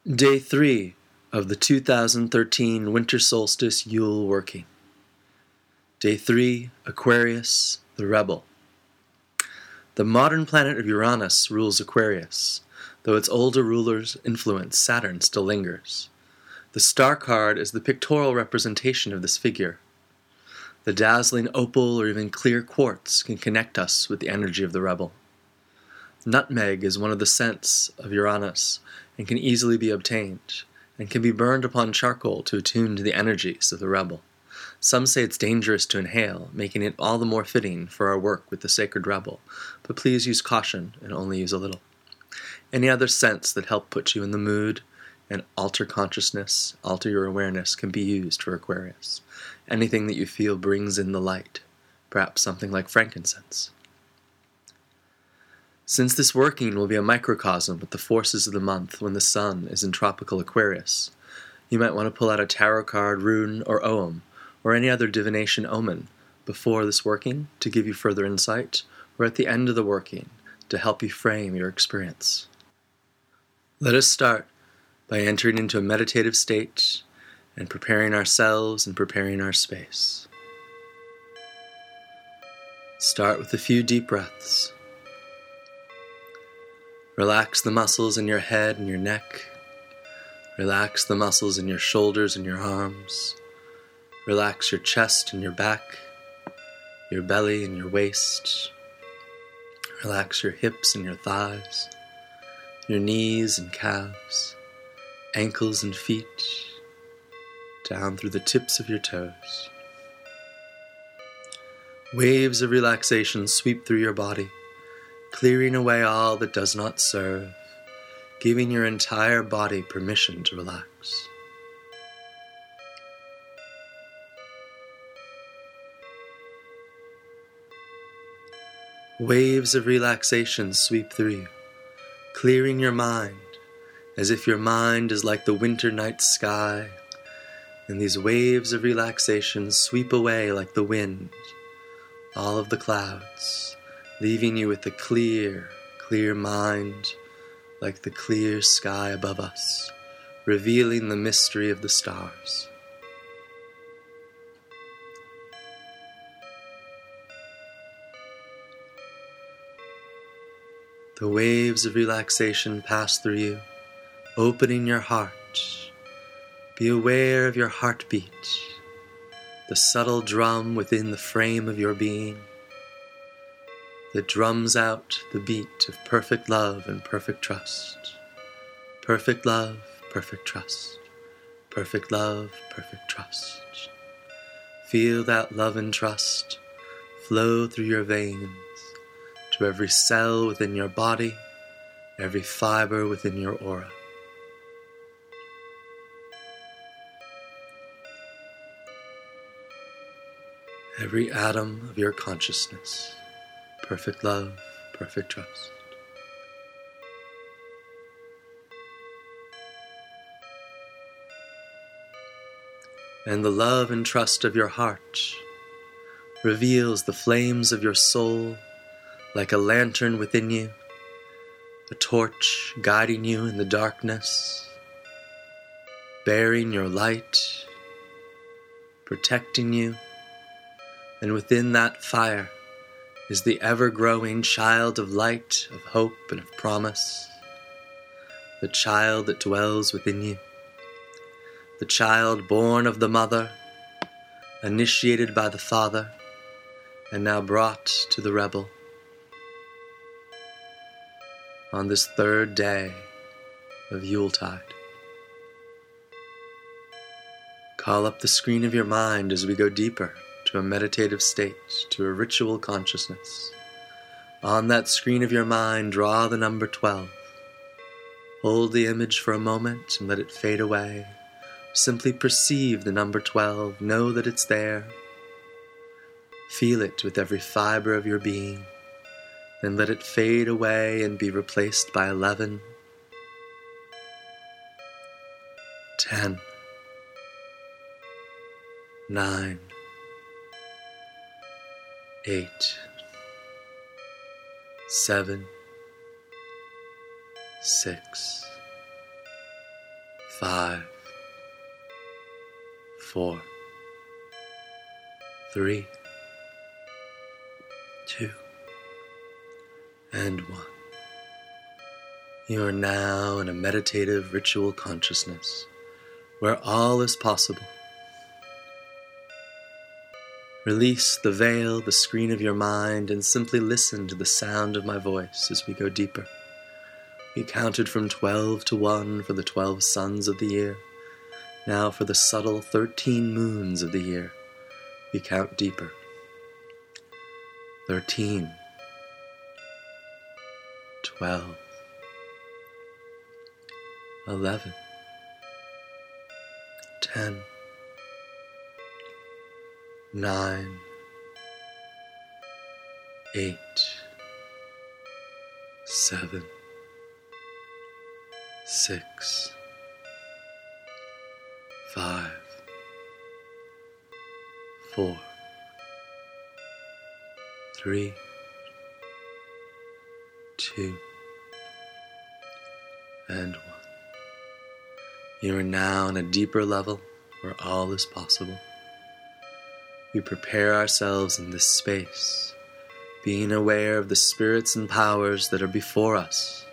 Day 3 of the 2013 Winter Solstice Yule Working. Day 3, Aquarius, the Rebel. The modern planet of Uranus rules Aquarius, though its older ruler's influence, Saturn, still lingers. The star card is the pictorial representation of this figure. The dazzling opal or even clear quartz can connect us with the energy of the rebel. Nutmeg is one of the scents of Uranus and can easily be obtained, and can be burned upon charcoal to attune to the energies of the rebel. Some say it's dangerous to inhale, making it all the more fitting for our work with the sacred rebel, but please use caution and only use a little. Any other scents that help put you in the mood and alter consciousness, alter your awareness, can be used for Aquarius. Anything that you feel brings in the light, perhaps something like frankincense. Since this working will be a microcosm with the forces of the month when the sun is in tropical Aquarius, you might want to pull out a tarot card, rune, or ogham, or any other divination omen before this working to give you further insight, or at the end of the working to help you frame your experience. Let us start by entering into a meditative state and preparing ourselves and preparing our space. Start with a few deep breaths. Relax the muscles in your head and your neck. Relax the muscles in your shoulders and your arms. Relax your chest and your back, your belly and your waist. Relax your hips and your thighs, your knees and calves, ankles and feet, down through the tips of your toes. Waves of relaxation sweep through your body, clearing away all that does not serve, giving your entire body permission to relax. Waves of relaxation sweep through you, clearing your mind, as if your mind is like the winter night sky, and these waves of relaxation sweep away like the wind, all of the clouds, leaving you with a clear, clear mind, like the clear sky above us, revealing the mystery of the stars. The waves of relaxation pass through you, opening your heart. Be aware of your heartbeat, the subtle drum within the frame of your being, that drums out the beat of perfect love and perfect trust. Perfect love, perfect trust. Perfect love, perfect trust. Feel that love and trust flow through your veins to every cell within your body, every fiber within your aura. Every atom of your consciousness. Perfect love, perfect trust. And the love and trust of your heart reveals the flames of your soul like a lantern within you, a torch guiding you in the darkness, bearing your light, protecting you, and within that fire is the ever-growing child of light, of hope, and of promise, the child that dwells within you, the child born of the mother, initiated by the father, and now brought to the rebel. On this third day of Yuletide. Call up the screen of your mind as we go deeper to a meditative state, to a ritual consciousness. On that screen of your mind, draw the number 12. Hold the image for a moment and let it fade away. Simply perceive the number 12. Know that it's there. Feel it with every fiber of your being. Then let it fade away and be replaced by 11, 10, 9, 8, 7, 6, 5, 4, 3, 2, and 1. You are now in a meditative ritual consciousness where all is possible. Release the veil, the screen of your mind, and simply listen to the sound of my voice as we go deeper. We counted from 12 to 1 for the 12 suns of the year. Now for the subtle 13 moons of the year, we count deeper. 13, 12, 11, 10, 9, 8, 7, 6, 5, 4, 3, 2, and 1. You are now on a deeper level where all is possible. We prepare ourselves in this space, being aware of the spirits and powers that are before us.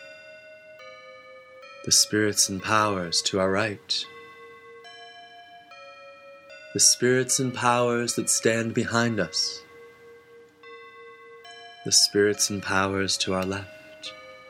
The spirits and powers to our right. The spirits and powers that stand behind us. The spirits and powers to our left.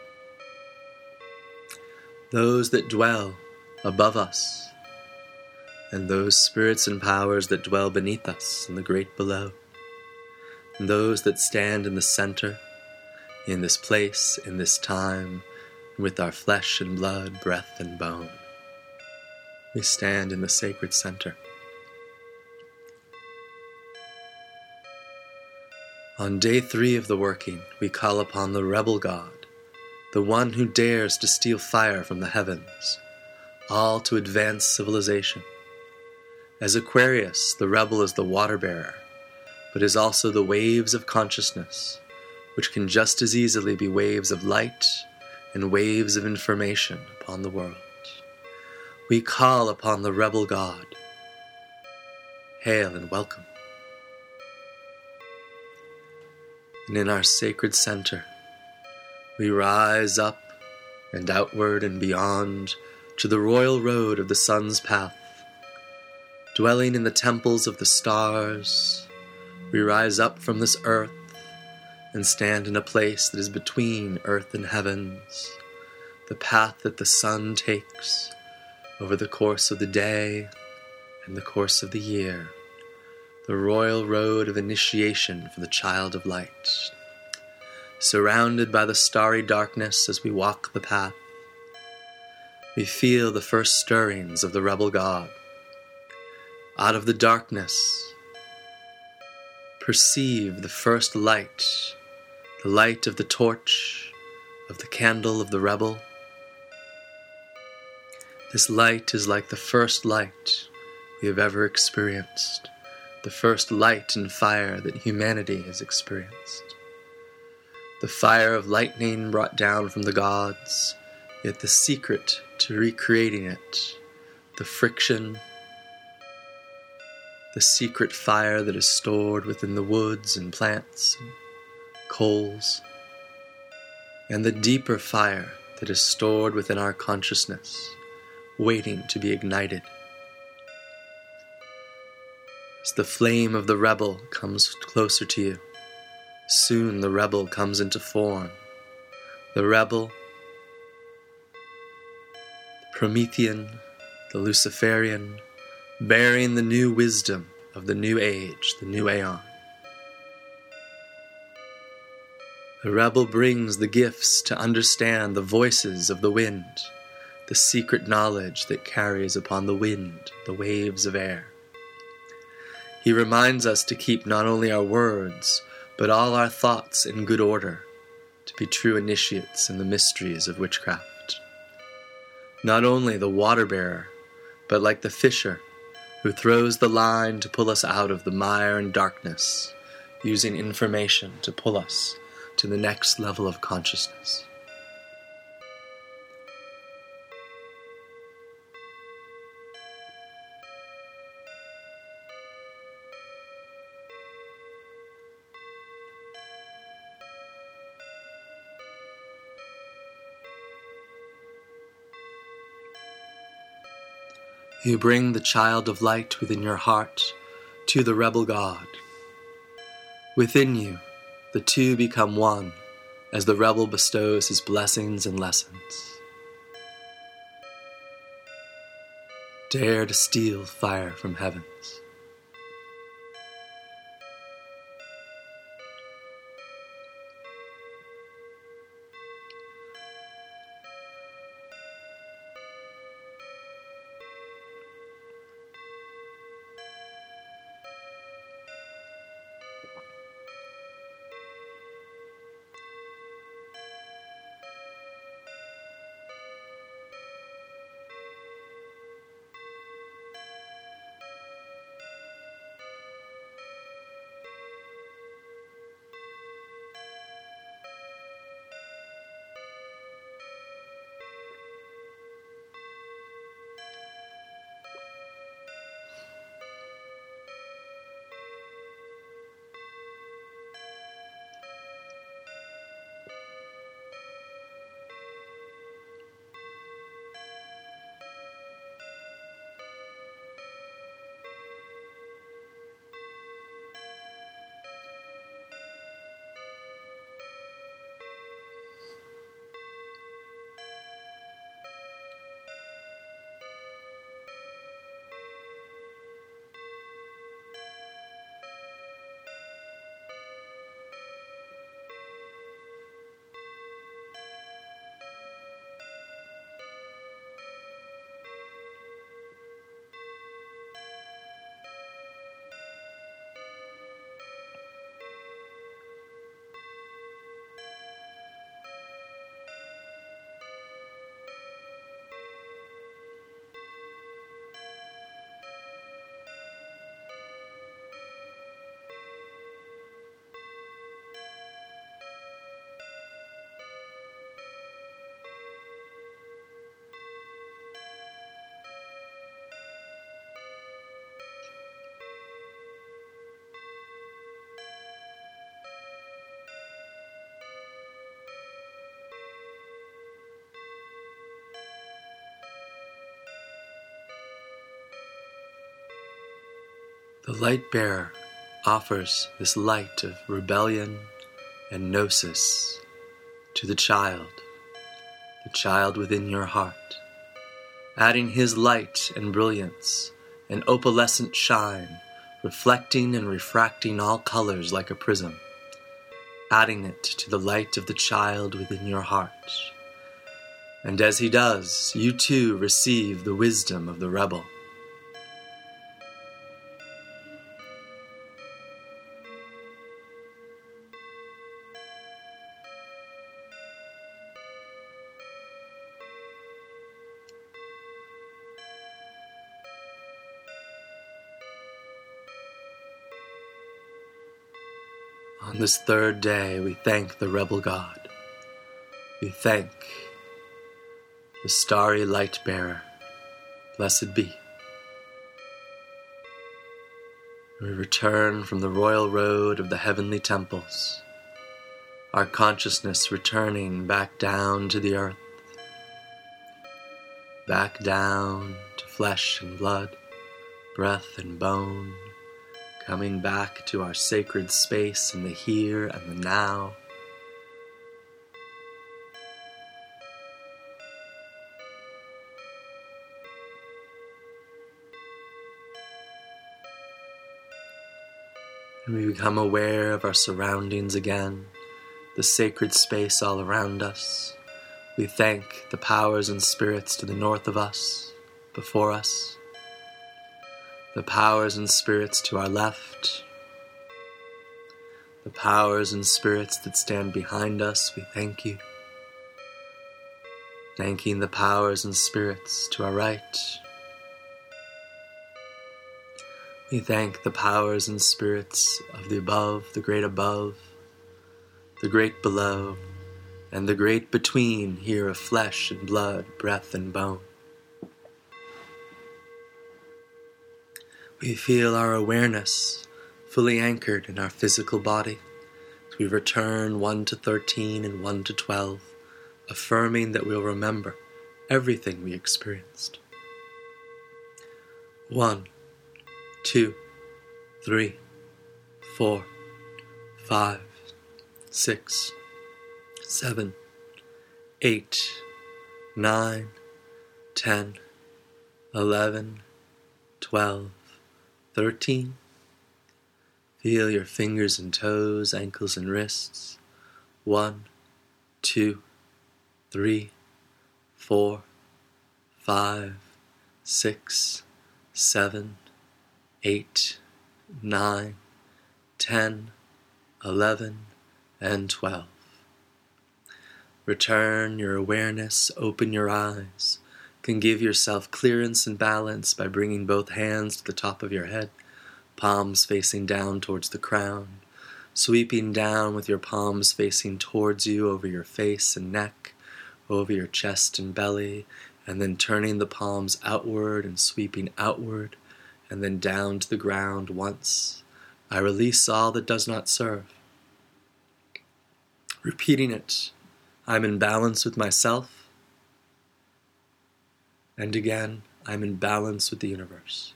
Those that dwell above us, and those spirits and powers that dwell beneath us in the great below, and those that stand in the center, in this place, in this time, with our flesh and blood, breath and bone. We stand in the sacred center. On day 3 of the working, we call upon the rebel god, the one who dares to steal fire from the heavens, all to advance civilization. As Aquarius, the rebel is the water bearer, but is also the waves of consciousness, which can just as easily be waves of light and waves of information upon the world. We call upon the rebel god. Hail and welcome. And in our sacred center, we rise up and outward and beyond to the royal road of the sun's path. Dwelling in the temples of the stars, we rise up from this earth and stand in a place that is between earth and heavens, the path that the sun takes over the course of the day and the course of the year, the royal road of initiation for the child of light. Surrounded by the starry darkness as we walk the path, we feel the first stirrings of the rebel god. Out of the darkness, perceive the first light, the light of the torch, of the candle of the rebel. This light is like the first light we have ever experienced, the first light and fire that humanity has experienced. The fire of lightning brought down from the gods, yet the secret to recreating it, the friction, the secret fire that is stored within the woods and plants and coals, and the deeper fire that is stored within our consciousness, waiting to be ignited. As the flame of the rebel comes closer to you, soon the rebel comes into form. The rebel, the Promethean, the Luciferian, bearing the new wisdom of the new age, the new aeon. The rebel brings the gifts to understand the voices of the wind, the secret knowledge that carries upon the wind, the waves of air. He reminds us to keep not only our words, but all our thoughts in good order, to be true initiates in the mysteries of witchcraft. Not only the water bearer, but like the fisher, who throws the line to pull us out of the mire and darkness, using information to pull us to the next level of consciousness. You bring the child of light within your heart to the rebel God. Within you, the two become one as the rebel bestows his blessings and lessons. Dare to steal fire from heavens. The light bearer offers this light of rebellion and gnosis to the child within your heart, adding his light and brilliance and opalescent shine, reflecting and refracting all colors like a prism, adding it to the light of the child within your heart. And as he does, you too receive the wisdom of the rebel. On this third day, we thank the rebel God. We thank the starry light bearer. Blessed be. We return from the royal road of the heavenly temples, our consciousness returning back down to the earth, back down to flesh and blood, breath and bone, coming back to our sacred space in the here and the now. And we become aware of our surroundings again, the sacred space all around us. We thank the powers and spirits to the north of us, before us, the powers and spirits to our left, the powers and spirits that stand behind us, we thank you. Thanking the powers and spirits to our right. We thank the powers and spirits of the above, the great below, and the great between, here of flesh and blood, breath and bone. We feel our awareness fully anchored in our physical body as we return 1 to 13 and 1 to 12, affirming that we'll remember everything we experienced. 1, 2, 3, 4, 5, 6, 7, 8, 9, 10, 11, 12, 13. Feel your fingers and toes, ankles and wrists. 1, 2, 3, 4, 5, 6, 7, 8, 9, 10, 11, and 12. Return your awareness, open your eyes. You can give yourself clearance and balance by bringing both hands to the top of your head, palms facing down towards the crown, sweeping down with your palms facing towards you over your face and neck, over your chest and belly, and then turning the palms outward and sweeping outward, and then down to the ground once. I release all that does not serve. Repeating it, I'm in balance with myself, and again, I'm in balance with the universe.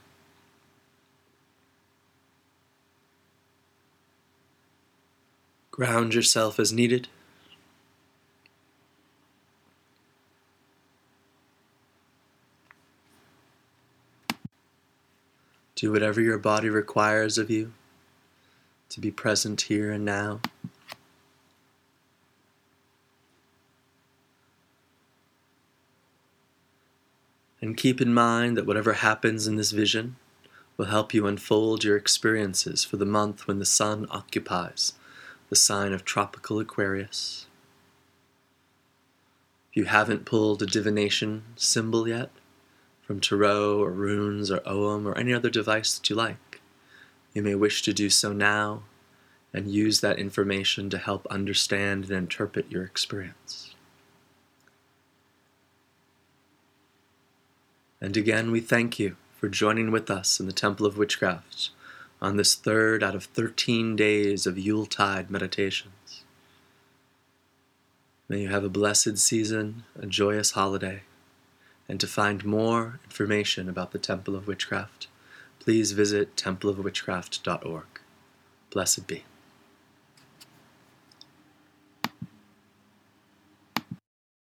Ground yourself as needed. Do whatever your body requires of you to be present here and now. And keep in mind that whatever happens in this vision will help you unfold your experiences for the month when the sun occupies the sign of tropical Aquarius. If you haven't pulled a divination symbol yet, from tarot or runes or Ogham or any other device that you like, you may wish to do so now and use that information to help understand and interpret your experience. And again, we thank you for joining with us in the Temple of Witchcraft on this 3rd out of 13 days of Yuletide meditations. May you have a blessed season, a joyous holiday. And to find more information about the Temple of Witchcraft, please visit templeofwitchcraft.org. Blessed be.